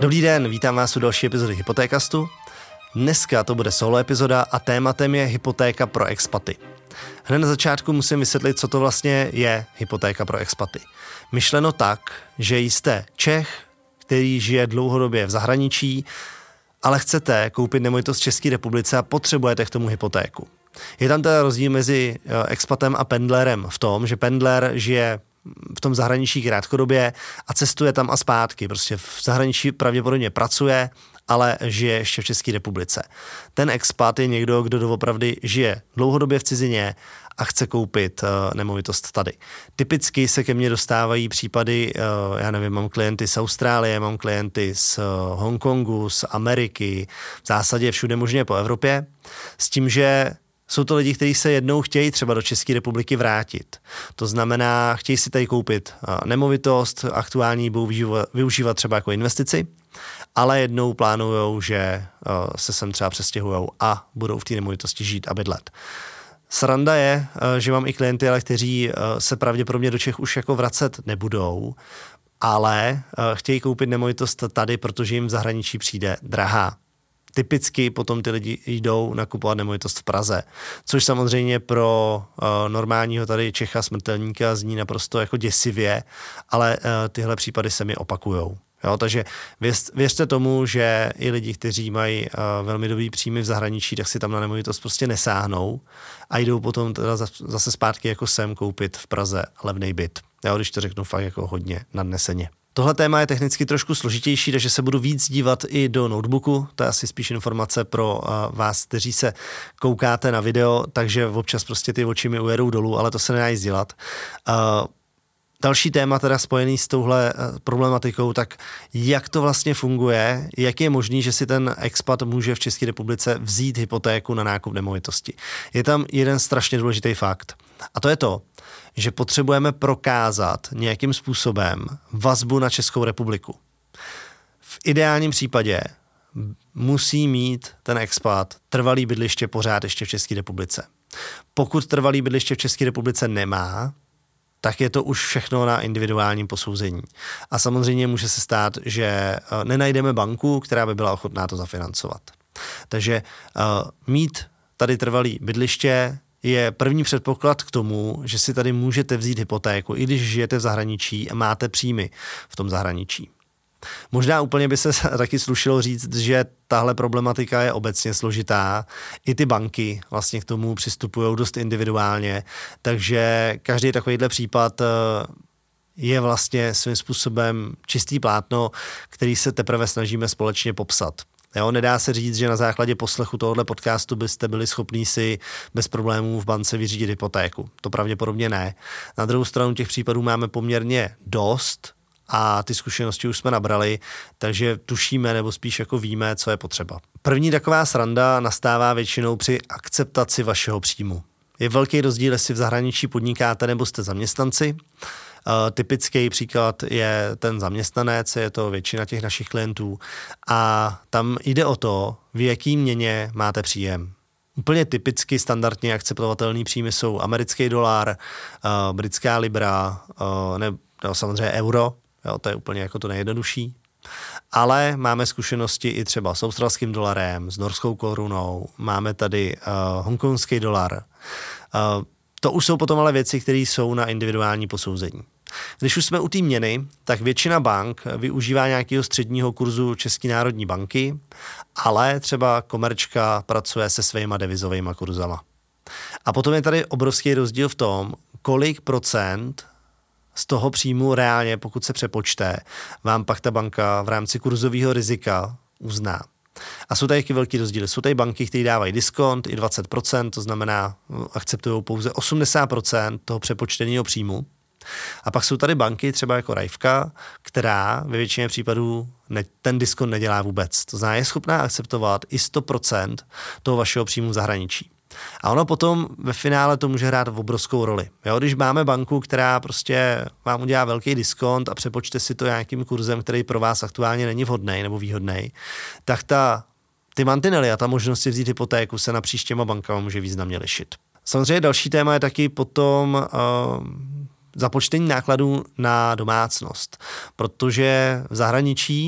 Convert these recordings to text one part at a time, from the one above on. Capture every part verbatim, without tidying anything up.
Dobrý den, vítám vás u další epizody Hypotékastu. Dneska to bude solo epizoda a tématem je hypotéka pro expaty. Hned na začátku musím vysvětlit, co to vlastně je hypotéka pro expaty. Myšleno tak, že jste Čech, který žije dlouhodobě v zahraničí, ale chcete koupit nemovitost v České republice a potřebujete k tomu hypotéku. Je tam teda rozdíl mezi expatem a pendlerem v tom, že pendler žije v tom zahraničí krátkodobě a cestuje tam a zpátky. Prostě v zahraničí pravděpodobně pracuje, ale žije ještě v České republice. Ten expat je někdo, kdo doopravdy žije dlouhodobě v cizině a chce koupit uh, nemovitost tady. Typicky se ke mně dostávají případy, uh, já nevím, mám klienty z Austrálie, mám klienty z uh, Hongkongu, z Ameriky, v zásadě všude možně po Evropě, s tím, že jsou to lidi, kteří se jednou chtějí třeba do České republiky vrátit. To znamená, chtějí si tady koupit nemovitost, aktuální budou využívat třeba jako investici, ale jednou plánujou, že se sem třeba přestěhujou a budou v té nemovitosti žít a bydlet. Sranda je, že mám i klienty, ale kteří se pravděpodobně do Čech už jako vracet nebudou, ale chtějí koupit nemovitost tady, protože jim v zahraničí přijde drahá. Typicky potom ty lidi jdou nakupovat nemovitost v Praze, což samozřejmě pro uh, normálního tady Čecha smrtelníka zní naprosto jako děsivě, ale uh, tyhle případy se mi opakujou. Jo, takže věř, věřte tomu, že i lidi, kteří mají uh, velmi dobrý příjmy v zahraničí, tak si tam na nemovitost prostě nesáhnou a jdou potom teda zase zpátky jako sem koupit v Praze levnej byt. Jo, když to řeknu fakt jako hodně nadneseně. Tohle téma je technicky trošku složitější, takže se budu víc dívat i do notebooku. To je asi spíš informace pro uh, vás, kteří se koukáte na video, takže občas prostě ty oči mi ujedou dolů, ale to se nedá nic dělat. Uh, další téma teda spojený s touhle uh, problematikou, tak jak to vlastně funguje, jak je možný, že si ten expat může v České republice vzít hypotéku na nákup nemovitosti. Je tam jeden strašně důležitý fakt a to je to, že potřebujeme prokázat nějakým způsobem vazbu na Českou republiku. V ideálním případě musí mít ten expat trvalý bydliště pořád ještě v České republice. Pokud trvalý bydliště v České republice nemá, tak je to už všechno na individuálním posouzení. A samozřejmě může se stát, že nenajdeme banku, která by byla ochotná to zafinancovat. Takže uh, mít tady trvalý bydliště je první předpoklad k tomu, že si tady můžete vzít hypotéku, i když žijete v zahraničí a máte příjmy v tom zahraničí. Možná úplně by se taky slušilo říct, že tahle problematika je obecně složitá. I ty banky vlastně k tomu přistupují dost individuálně, takže každý takovýhle případ je vlastně svým způsobem čistý plátno, který se teprve snažíme společně popsat. Jo, nedá se říct, že na základě poslechu tohoto podcastu byste byli schopní si bez problémů v bance vyřídit hypotéku. To pravděpodobně ne. Na druhou stranu těch případů máme poměrně dost a ty zkušenosti už jsme nabrali, takže tušíme nebo spíš jako víme, co je potřeba. První taková sranda nastává většinou při akceptaci vašeho příjmu. Je velký rozdíl, jestli v zahraničí podnikáte nebo jste zaměstnanci. Uh, typický příklad je ten zaměstnanec, je to většina těch našich klientů a tam jde o to, v jaký měně máte příjem. Úplně typicky standardně akceptovatelný příjmy jsou americký dolar, uh, britská libra, uh, ne, no, samozřejmě euro, jo, to je úplně jako to nejjednodušší. Ale máme zkušenosti i třeba s australským dolarem, s norskou korunou, máme tady uh, hongkongský dolar. Uh, to už jsou potom ale věci, které jsou na individuální posouzení. Když už jsme u té měny, tak většina bank využívá nějakého středního kurzu České národní banky, ale třeba Komerčka pracuje se svýma devizovými kurzama. A potom je tady obrovský rozdíl v tom, kolik procent z toho příjmu reálně, pokud se přepočte, vám pak ta banka v rámci kurzového rizika uzná. A jsou tady taky velký rozdíly. Jsou tady banky, které dávají diskont i dvacet procent, to znamená, akceptují pouze osmdesát procent toho přepočteného příjmu. A pak jsou tady banky, třeba jako Rajvka, která ve většině případů ne, ten diskont nedělá vůbec. To znamená, je schopná akceptovat i sto procent toho vašeho příjmu v zahraničí. A ono potom ve finále to může hrát obrovskou roli. Jo, když máme banku, která prostě vám udělá velký diskont a přepočte si to nějakým kurzem, který pro vás aktuálně není vhodný nebo výhodný, tak ta, ty mantinely a ta možnost si vzít hypotéku se napříč těma bankama může významně lišit. Samozřejmě další téma je taky potom uh, započtení nákladů na domácnost, protože v zahraničí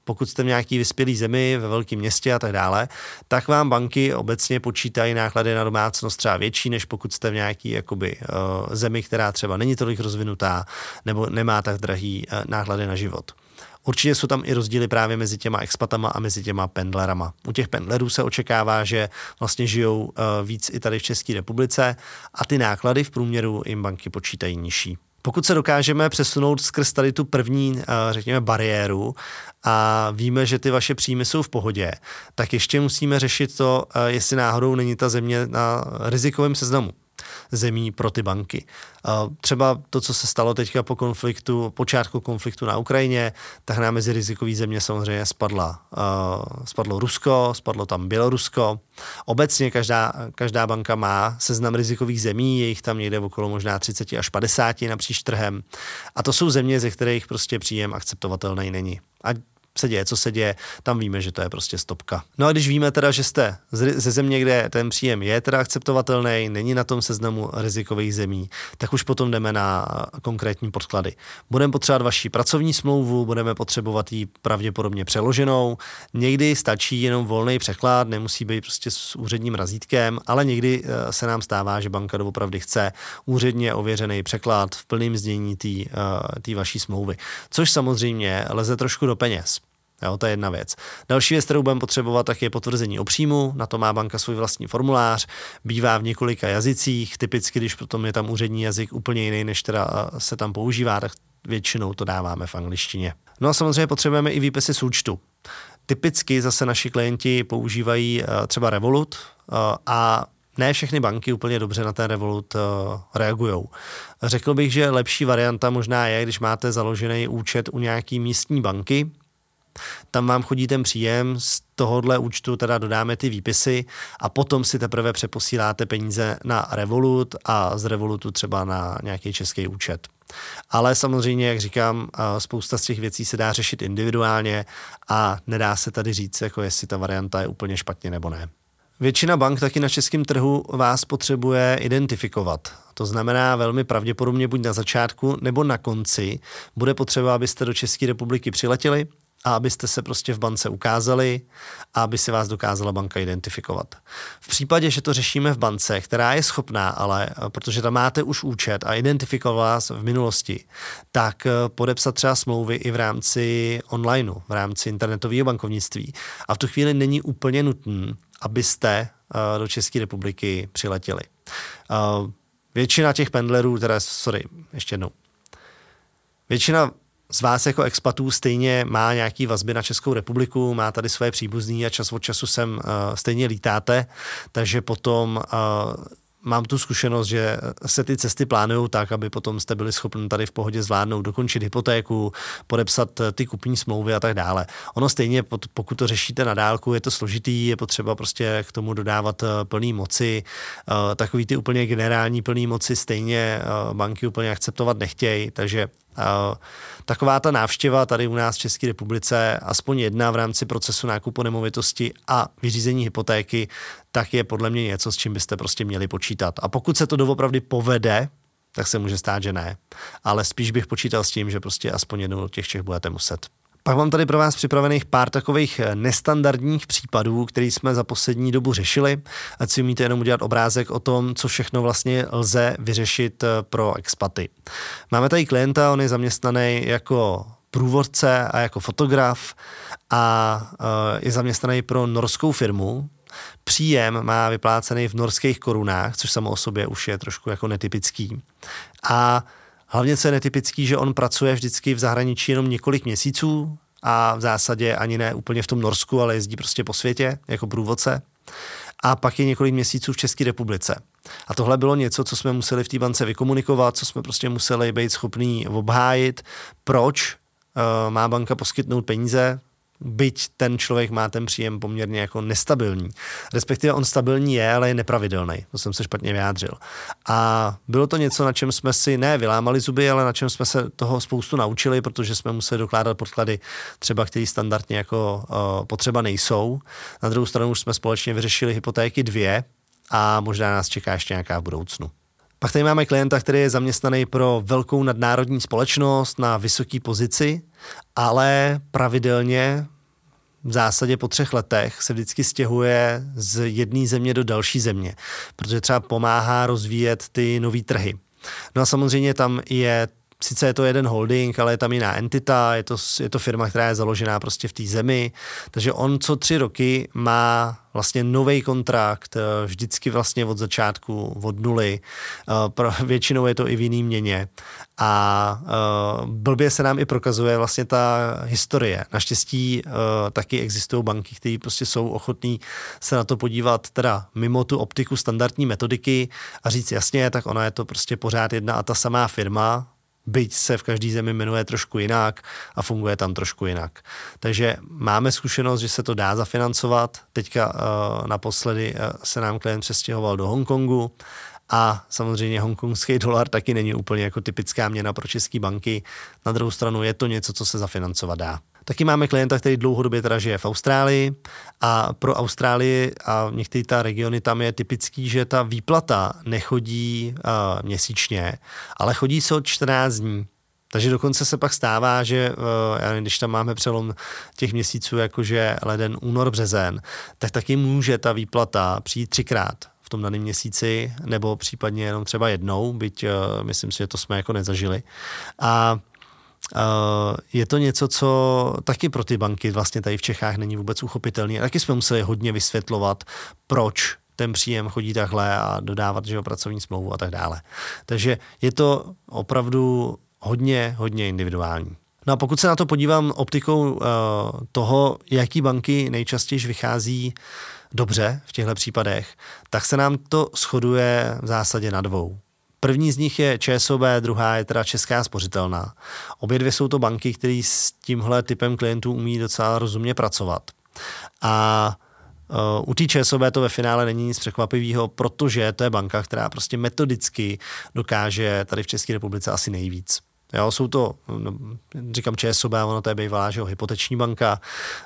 pokud jste v nějaký vyspělý zemi, ve velkém městě a tak dále, tak vám banky obecně počítají náklady na domácnost třeba větší, než pokud jste v nějaký jakoby, uh, zemi, která třeba není tolik rozvinutá nebo nemá tak drahý uh, náklady na život. Určitě jsou tam i rozdíly právě mezi těma expatama a mezi těma pendlerama. U těch pendlerů se očekává, že vlastně žijou uh, víc i tady v České republice a ty náklady v průměru jim banky počítají nižší. Pokud se dokážeme přesunout skrz tady tu první, řekněme, bariéru a víme, že ty vaše příjmy jsou v pohodě, tak ještě musíme řešit to, jestli náhodou není ta země na rizikovém seznamu zemí pro ty banky. Třeba to, co se stalo teďka po konfliktu, počátku konfliktu na Ukrajině, tak nám mezi rizikový země samozřejmě spadla, spadlo Rusko, spadlo tam Bělorusko. Obecně každá, každá banka má seznam rizikových zemí, je jich tam někde okolo možná třicet až padesát napříč trhem. A to jsou země, ze kterých prostě příjem akceptovatelný není. A se děje, co se děje, tam víme, že to je prostě stopka. No a když víme teda, že jste ze země, kde ten příjem je teda akceptovatelný, není na tom seznamu rizikových zemí, tak už potom jdeme na konkrétní podklady. Budeme potřebovat vaši pracovní smlouvu, budeme potřebovat ji pravděpodobně přeloženou. Někdy stačí jenom volný překlad, nemusí být prostě s úředním razítkem, ale někdy se nám stává, že banka doopravdy chce úředně ověřený překlad v plném znění té vaší smlouvy. Což samozřejmě leze trošku do peněz. Jo, to je jedna věc. Další věc, kterou budeme potřebovat, tak je potvrzení o příjmu. Na to má banka svůj vlastní formulář. Bývá v několika jazycích. Typicky, když potom je tam úřední jazyk úplně jiný, než teda se tam používá, tak většinou to dáváme v angličtině. No a samozřejmě potřebujeme i výpisy z účtu. Typicky zase naši klienti používají třeba Revolut a ne všechny banky úplně dobře na ten Revolut uh, reagujou. Řekl bych, že lepší varianta možná je, když máte založený účet u nějaký místní banky, tam vám chodí ten příjem, z tohohle účtu teda dodáme ty výpisy a potom si teprve přeposíláte peníze na Revolut a z Revolutu třeba na nějaký český účet. Ale samozřejmě, jak říkám, spousta z těch věcí se dá řešit individuálně a nedá se tady říct, jako jestli ta varianta je úplně špatně nebo ne. Většina bank taky na českém trhu vás potřebuje identifikovat. To znamená velmi pravděpodobně buď na začátku nebo na konci bude potřeba, abyste do České republiky přiletěli a abyste se prostě v bance ukázali a aby si vás dokázala banka identifikovat. V případě, že to řešíme v bance, která je schopná, ale protože tam máte už účet a identifikoval vás v minulosti, tak podepsat třeba smlouvy i v rámci onlineu, v rámci internetového bankovnictví. A v tu chvíli není úplně nutné, abyste do České republiky přiletěli. Většina těch pendlerů, teda, sorry, ještě jednou, většina z vás jako expatů stejně má nějaký vazby na Českou republiku, má tady své příbuzný a čas od času sem uh, stejně lítáte, takže potom uh, mám tu zkušenost, že se ty cesty plánují tak, aby potom jste byli schopni tady v pohodě zvládnout, dokončit hypotéku, podepsat ty kupní smlouvy a tak dále. Ono stejně, pokud to řešíte na dálku, je to složitý, je potřeba prostě k tomu dodávat plný moci. Takový ty úplně generální plný moci stejně banky úplně akceptovat nechtějí, takže taková ta návštěva tady u nás v České republice, aspoň jedna v rámci procesu nákupu nemovitosti a vyřízení hypotéky, tak je podle mě něco, s čím byste prostě měli počítat. A pokud se to doopravdy povede, tak se může stát, že ne. Ale spíš bych počítal s tím, že prostě aspoň jednou těch Čech budete muset. Pak mám tady pro vás připravených pár takových nestandardních případů, který jsme za poslední dobu řešili, ať si umíte jenom udělat obrázek o tom, co všechno vlastně lze vyřešit pro expaty. Máme tady klienta, on je zaměstnaný jako průvodce a jako fotograf a je zaměstnaný pro norskou firmu. Příjem má vyplácený v norských korunách, což samo o sobě už je trošku jako netypický. A hlavně, co je netypický, že on pracuje vždycky v zahraničí jenom několik měsíců a v zásadě ani ne úplně v tom Norsku, ale jezdí prostě po světě jako průvodce. A pak je několik měsíců v České republice. A tohle bylo něco, co jsme museli v té bance vykomunikovat, co jsme prostě museli být schopní obhájit. Proč uh, má banka poskytnout peníze, byť ten člověk má ten příjem poměrně jako nestabilní. Respektive on stabilní je, ale je nepravidelný. To jsem se špatně vyjádřil. A bylo to něco, na čem jsme si ne vylámali zuby, ale na čem jsme se toho spoustu naučili, protože jsme museli dokládat podklady třeba, které standardně jako uh, potřeba nejsou. Na druhou stranu už jsme společně vyřešili hypotéky dvě a možná nás čeká ještě nějaká v budoucnu. Pak tady máme klienta, který je zaměstnaný pro velkou nadnárodní společnost na vysoké pozici, ale pravidelně v zásadě po třech letech se vždycky stěhuje z jedné země do další země, protože třeba pomáhá rozvíjet ty nový trhy. No a samozřejmě tam je, sice je to jeden holding, ale je tam jiná entita, je to, je to firma, která je založená prostě v té zemi, takže on co tři roky má vlastně nový kontrakt, vždycky vlastně od začátku, od nuly, většinou je to i v jiný měně a blbě se nám i prokazuje vlastně ta historie. Naštěstí taky existují banky, které prostě jsou ochotní se na to podívat teda mimo tu optiku standardní metodiky a říct jasně, tak ona je to prostě pořád jedna a ta samá firma, byť se v každé zemi jmenuje trošku jinak a funguje tam trošku jinak. Takže máme zkušenost, že se to dá zafinancovat. Teďka uh, naposledy uh, se nám klient přestěhoval do Hongkongu a samozřejmě hongkongský dolar taky není úplně jako typická měna pro české banky. Na druhou stranu je to něco, co se zafinancovat dá. Taky máme klienta, který dlouhodobě teda žije v Austrálii a pro Austrálii a některé ta regiony tam je typický, že ta výplata nechodí uh, měsíčně, ale chodí se od čtrnáct dní. Takže dokonce se pak stává, že uh, když tam máme přelom těch měsíců, jakože leden, únor, březen, tak taky může ta výplata přijít třikrát v tom daném měsíci, nebo případně jenom třeba jednou, byť uh, myslím si, že to jsme jako nezažili. A Uh, je to něco, co taky pro ty banky vlastně tady v Čechách není vůbec uchopitelný. A taky jsme museli hodně vysvětlovat, proč ten příjem chodí takhle a dodávat, že jo, pracovní smlouvu a tak dále. Takže je to opravdu hodně, hodně individuální. No a pokud se na to podívám optikou uh, toho, jaký banky nejčastěji vychází dobře v těchto případech, tak se nám to shoduje v zásadě na dvou. První z nich je ČSOB, druhá je teda Česká spořitelná. Obě dvě jsou to banky, které s tímhle typem klientů umí docela rozumně pracovat. A uh, u té ČSOB to ve finále není nic překvapivého, protože to je banka, která prostě metodicky dokáže tady v České republice asi nejvíc. Jo, jsou to, no, říkám ČSOB, ono to je bývalá, že jo, hypoteční banka,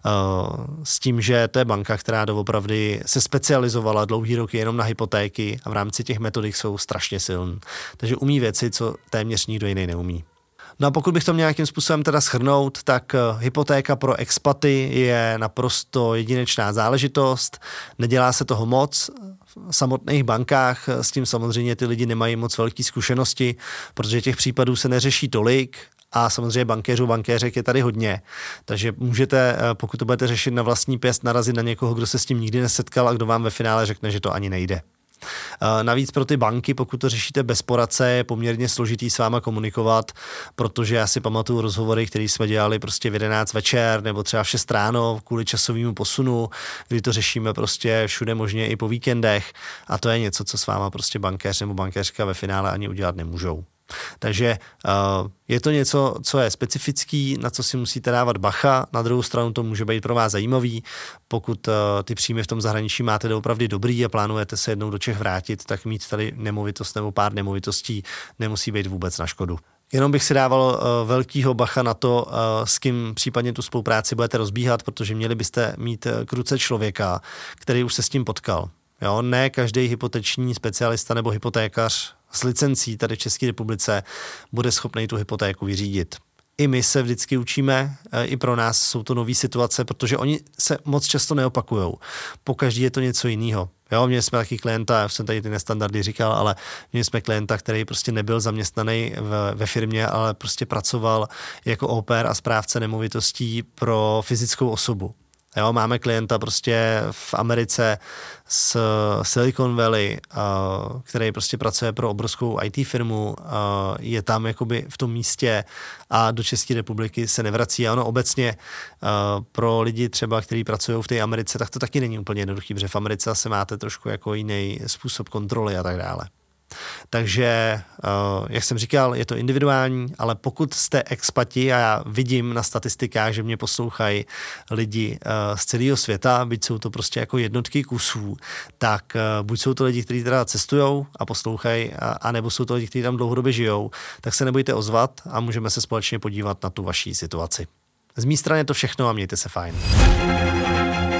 uh, s tím, že to je banka, která doopravdy se specializovala dlouhý roky jenom na hypotéky a v rámci těch metodik jsou strašně silný. Takže umí věci, co téměř nikdo jiný neumí. No a pokud bych to měl nějakým způsobem teda shrnout, tak hypotéka pro expaty je naprosto jedinečná záležitost, nedělá se toho moc. V samotných bankách s tím samozřejmě ty lidi nemají moc velké zkušenosti, protože těch případů se neřeší tolik a samozřejmě bankéřů, bankéřek je tady hodně. Takže můžete, pokud to budete řešit na vlastní pěst, narazit na někoho, kdo se s tím nikdy nesetkal a kdo vám ve finále řekne, že to ani nejde. Navíc pro ty banky, pokud to řešíte bez poradce, je poměrně složitý s váma komunikovat, protože já si pamatuju rozhovory, které jsme dělali prostě v jedenáct večer nebo třeba v šest ráno kvůli časovému posunu, kdy to řešíme prostě všude možně i po víkendech a to je něco, co s váma prostě bankéř nebo bankéřka ve finále ani udělat nemůžou. Takže uh, je to něco, co je specifický, na co si musíte dávat bacha, na druhou stranu to může být pro vás zajímavý, pokud uh, ty příjmy v tom zahraničí máte doopravdy dobrý a plánujete se jednou do Čech vrátit, tak mít tady nemovitost nebo pár nemovitostí nemusí být vůbec na škodu. Jenom bych si dával uh, velkýho bacha na to, uh, s kým případně tu spolupráci budete rozbíhat, protože měli byste mít uh, k ruce člověka, který už se s tím potkal. Jo, ne každý hypoteční specialista nebo hypotékař s licencí tady v České republice bude schopný tu hypotéku vyřídit. I my se vždycky učíme, i pro nás jsou to nové situace, protože oni se moc často neopakujou. Pokaždý je to něco jiného. Jo, měli jsme taky klienta, já jsem tady ty nestandardy říkal, ale měli jsme klienta, který prostě nebyl zaměstnaný v, ve firmě, ale prostě pracoval jako au pair a správce nemovitostí pro fyzickou osobu. Jo, máme klienta prostě v Americe z Silicon Valley, uh, který prostě pracuje pro obrovskou í té firmu, uh, je tam jakoby v tom místě a do České republiky se nevrací. A ono obecně uh, pro lidi třeba, kteří pracují v té Americe, tak to taky není úplně jednoduchý, protože v Americe se máte trošku jako jiný způsob kontroly a tak dále. Takže, jak jsem říkal, je to individuální, ale pokud jste expati a já vidím na statistikách, že mě poslouchají lidi z celého světa, byť jsou to prostě jako jednotky kusů, tak buď jsou to lidi, kteří teda cestujou a poslouchají, anebo jsou to lidi, kteří tam dlouhodobě žijou, tak se nebojte ozvat a můžeme se společně podívat na tu vaší situaci. Z mé strany je to všechno a mějte se fajn.